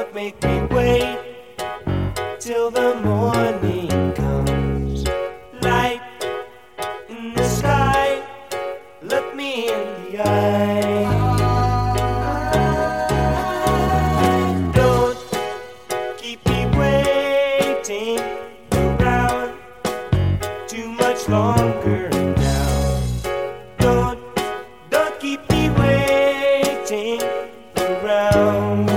what make me wait till the morning comes? Light in the sky, look me in the eye. Don't keep me waiting around too much longer now. Don't keep me waiting around.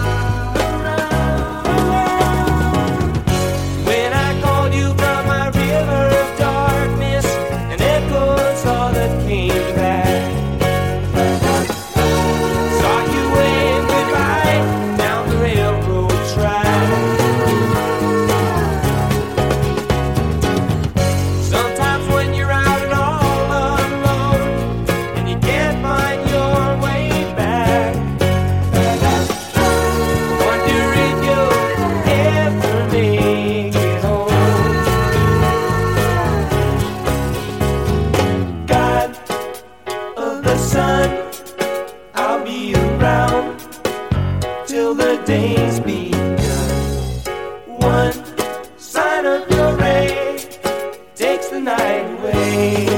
When I called you from my river of darkness, and echoes all that came back. Saw you wave goodbye down the railroad track. Sometimes when you're out and all alone, and you can't find your way back, wonder if you'll ever make it home. God of the sun, I'll be around till the day's begun. One sign of your ray takes the night away.